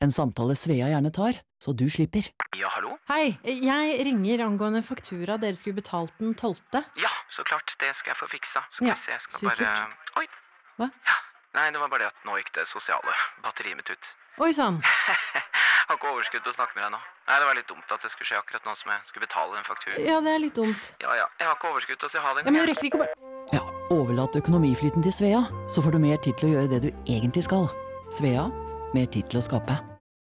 En samtale Svea gjerne tar, så du slipper. Ja, hallo? Hei, jeg ringer angående faktura dere skulle betalt den 12. Ja, så klart, det skal jeg få fiksa. Skal Ja, vi se, jeg skal supert. bare... Oi! Hva? Ja, nei, det var bare det at nå gikk det sosiale batteriet mitt ut. Oi sann. Jeg har ikke overskudd til å snakke med deg nå. Nei, det var litt dumt at det skulle skje akkurat nå som jeg skulle betale den fakturen. Ja, det er litt dumt. Ja, jeg har ikke overskudd til å si ha det. Ja, men du rekker ikke bare... Ja, overlat økonomiflyten til Svea, så får du mer tid til å gjøre det du egentlig skal. Svea, mer tid til å skape.